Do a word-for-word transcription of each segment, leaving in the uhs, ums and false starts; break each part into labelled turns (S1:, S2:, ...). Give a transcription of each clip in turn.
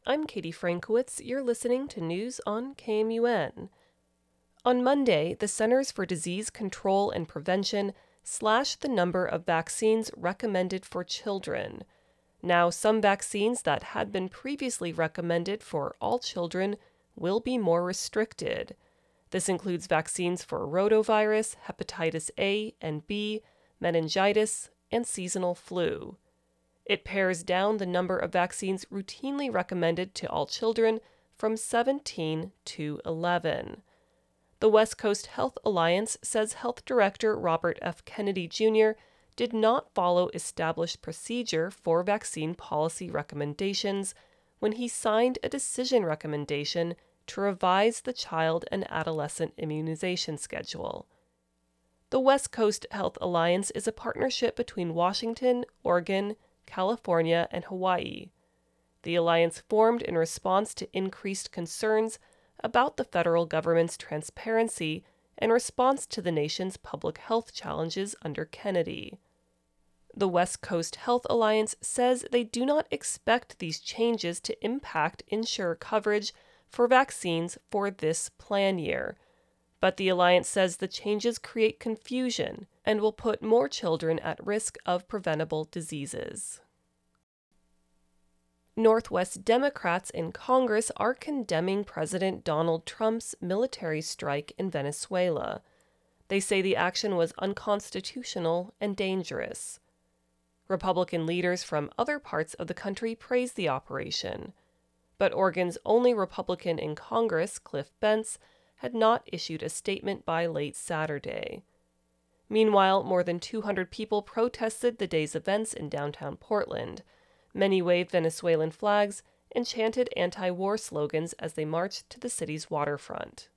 S1: I'm Katie Frankowitz. You're listening to News on K M U N. On Monday, the Centers for Disease Control and Prevention slashed the number of vaccines recommended for children. Now, some vaccines that had been previously recommended for all children will be more restricted. This includes vaccines for rotavirus, hepatitis A and B, meningitis, and seasonal flu. It pares down the number of vaccines routinely recommended to all children from seventeen to eleven. The West Coast Health Alliance says Health Director Robert F. Kennedy Junior did not follow established procedure for vaccine policy recommendations when he signed a decision recommendation to revise the child and adolescent immunization schedule. The West Coast Health Alliance is a partnership between Washington, Oregon, California, and Hawaii. The alliance formed in response to increased concerns about the federal government's transparency in response to the nation's public health challenges under Kennedy. The West Coast Health Alliance says they do not expect these changes to impact insurer coverage for vaccines for this plan year, but the alliance says the changes create confusion and will put more children at risk of preventable diseases. Northwest Democrats in Congress are condemning President Donald Trump's military strike in Venezuela. They say the action was unconstitutional and dangerous. Republican leaders from other parts of the country praise the operation, but Oregon's only Republican in Congress, Cliff Bentz, had not issued a statement by late Saturday. Meanwhile, more than two hundred people protested the day's events in downtown Portland. Many waved Venezuelan flags and chanted anti-war slogans as they marched to the city's waterfront.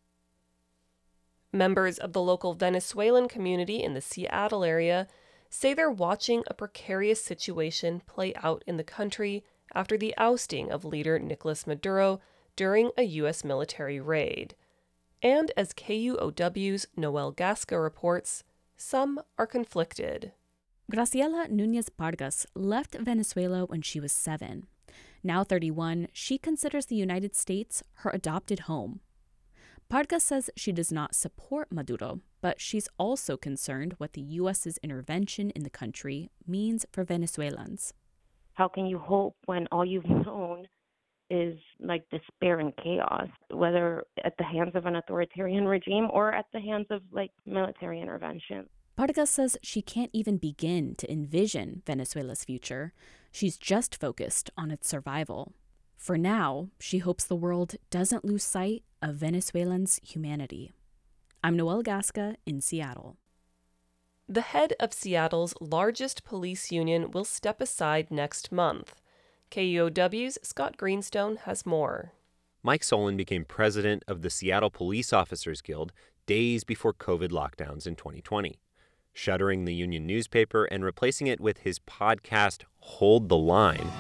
S1: Members of the local Venezuelan community in the Seattle area say they're watching a precarious situation play out in the country after the ousting of leader Nicolas Maduro during a U S military raid. And as K U O W's Noel Gasca reports, some are conflicted.
S2: Graciela Núñez Pargas left Venezuela when she was seven. Now thirty-one, she considers the United States her adopted home. Pargas says she does not support Maduro, but she's also concerned what the U S's intervention in the country means for Venezuelans.
S3: How can you hope when all you've known is like despair and chaos, whether at the hands of an authoritarian regime or at the hands of like military intervention?
S2: Pargas says she can't even begin to envision Venezuela's future. She's just focused on its survival. For now, she hopes the world doesn't lose sight of Venezuelans' humanity. I'm Noel Gasca in Seattle.
S1: The head of Seattle's largest police union will step aside next month. K U O W's Scott Greenstone has more.
S4: Mike Solon became president of the Seattle Police Officers Guild days before COVID lockdowns in twenty twenty. Shuttering the union newspaper and replacing it with his podcast, Hold the Line,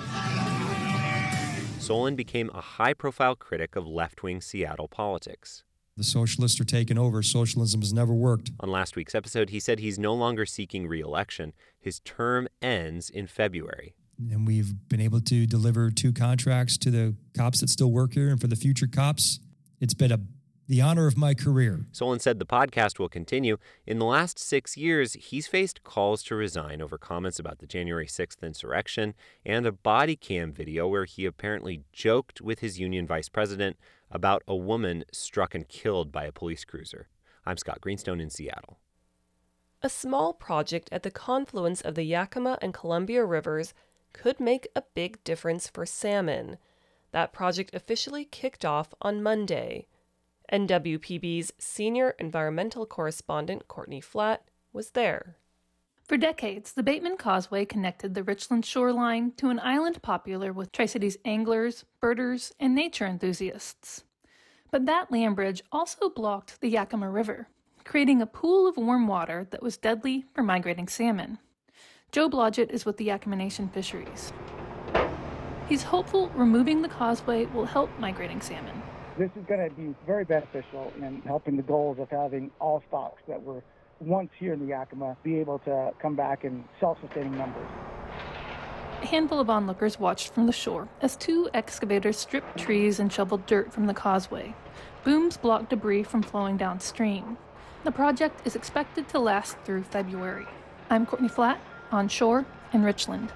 S4: Solon became a high-profile critic of left-wing Seattle politics.
S5: The socialists are taking over. Socialism has never worked.
S4: On last week's episode, he said he's no longer seeking re-election. His term ends in February.
S5: And we've been able to deliver two contracts to the cops that still work here. And for the future cops, it's been a the honor of my career.
S4: Solon said the podcast will continue. In the last six years, he's faced calls to resign over comments about the January sixth insurrection and a body cam video where he apparently joked with his union vice president about a woman struck and killed by a police cruiser. I'm Scott Greenstone in Seattle.
S1: A small project at the confluence of the Yakima and Columbia Rivers could make a big difference for salmon. That project officially kicked off on Monday. N W P B's senior environmental correspondent Courtney Flatt was there.
S6: For decades, the Bateman Causeway connected the Richland shoreline to an island popular with Tri-Cities anglers, birders, and nature enthusiasts. But that land bridge also blocked the Yakima River, creating a pool of warm water that was deadly for migrating salmon. Joe Blodgett is with the Yakima Nation Fisheries. He's hopeful removing the causeway will help migrating salmon.
S7: This is going to be very beneficial in helping the goals of having all stocks that were once here in the Yakima be able to come back in self-sustaining numbers.
S6: A handful of onlookers watched from the shore as two excavators stripped trees and shoveled dirt from the causeway. Booms blocked debris from flowing downstream. The project is expected to last through February. I'm Courtney Flatt, on shore in Richland.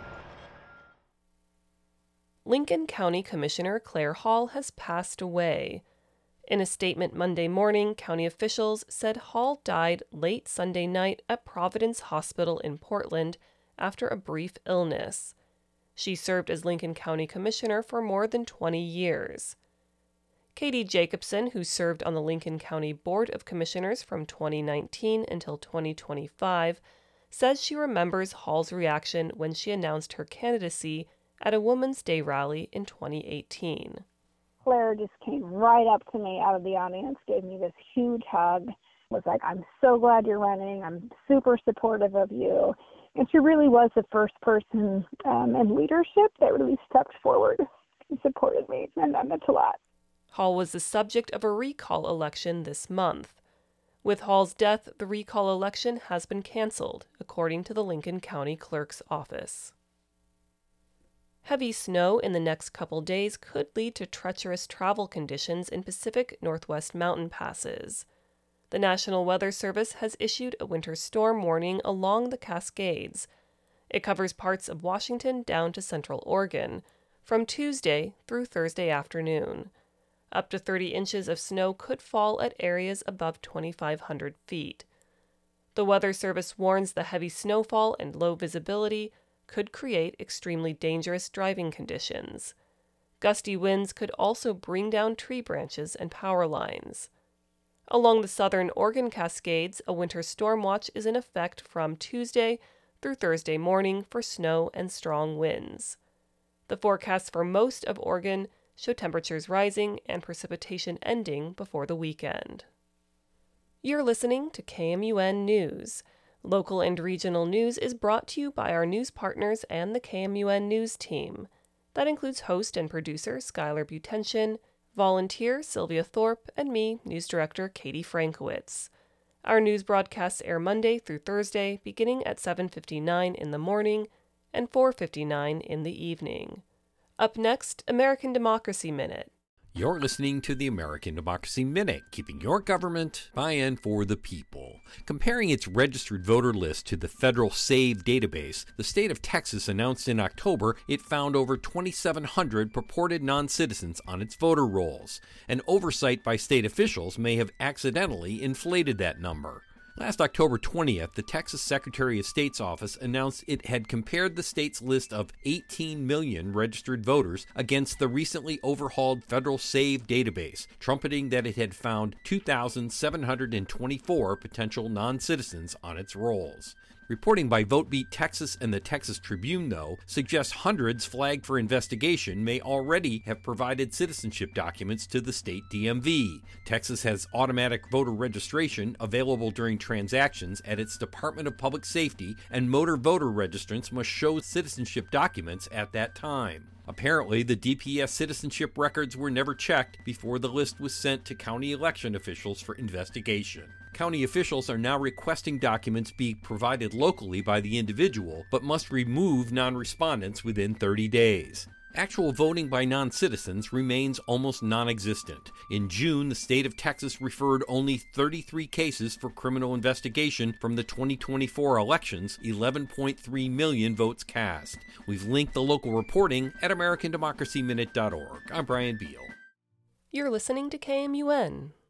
S1: Lincoln County Commissioner Claire Hall has passed away. In a statement Monday morning, county officials said Hall died late Sunday night at Providence Hospital in Portland after a brief illness. She served as Lincoln County Commissioner for more than twenty years. Katie Jacobson, who served on the Lincoln County Board of Commissioners from twenty nineteen until twenty twenty-five, says she remembers Hall's reaction when she announced her candidacy at a Women's Day rally in twenty eighteen.
S8: Claire just came right up to me out of the audience, gave me this huge hug, was like, "I'm so glad you're running. I'm super supportive of you." And she really was the first person um, in leadership that really stepped forward and supported me, and that meant a lot.
S1: Hall was the subject of a recall election this month. With Hall's death, the recall election has been canceled, according to the Lincoln County Clerk's office. Heavy snow in the next couple days could lead to treacherous travel conditions in Pacific Northwest mountain passes. The National Weather Service has issued a winter storm warning along the Cascades. It covers parts of Washington down to central Oregon, from Tuesday through Thursday afternoon. Up to thirty inches of snow could fall at areas above twenty-five hundred feet. The Weather Service warns the heavy snowfall and low visibility could create extremely dangerous driving conditions. Gusty winds could also bring down tree branches and power lines. Along the southern Oregon Cascades, a winter storm watch is in effect from Tuesday through Thursday morning for snow and strong winds. The forecasts for most of Oregon show temperatures rising and precipitation ending before the weekend. You're listening to K M U N News. Local and regional news is brought to you by our news partners and the K M U N News team. That includes host and producer Skylar Butension, volunteer Sylvia Thorpe, and me, news director Katie Frankowitz. Our news broadcasts air Monday through Thursday, beginning at seven fifty-nine in the morning and four fifty-nine in the evening. Up next, American Democracy Minute.
S9: You're listening to the American Democracy Minute, keeping your government by and for the people. Comparing its registered voter list to the federal SAVE database, the state of Texas announced in October it found over twenty-seven hundred purported non-citizens on its voter rolls. An oversight by state officials may have accidentally inflated that number. Last October twentieth, the Texas Secretary of State's office announced it had compared the state's list of eighteen million registered voters against the recently overhauled federal SAVE database, trumpeting that it had found two thousand seven hundred twenty-four potential non-citizens on its rolls. Reporting by VoteBeat Texas and the Texas Tribune, though, suggests hundreds flagged for investigation may already have provided citizenship documents to the state D M V. Texas has automatic voter registration available during transactions at its Department of Public Safety, and motor voter registrants must show citizenship documents at that time. Apparently, the D P S citizenship records were never checked before the list was sent to county election officials for investigation. County officials are now requesting documents be provided locally by the individual, but must remove non-respondents within thirty days. Actual voting by non-citizens remains almost non-existent. In June, the state of Texas referred only thirty-three cases for criminal investigation from the twenty twenty-four elections, eleven point three million votes cast. We've linked the local reporting at american democracy minute dot org. I'm Brian Beal.
S1: You're listening to K M U N.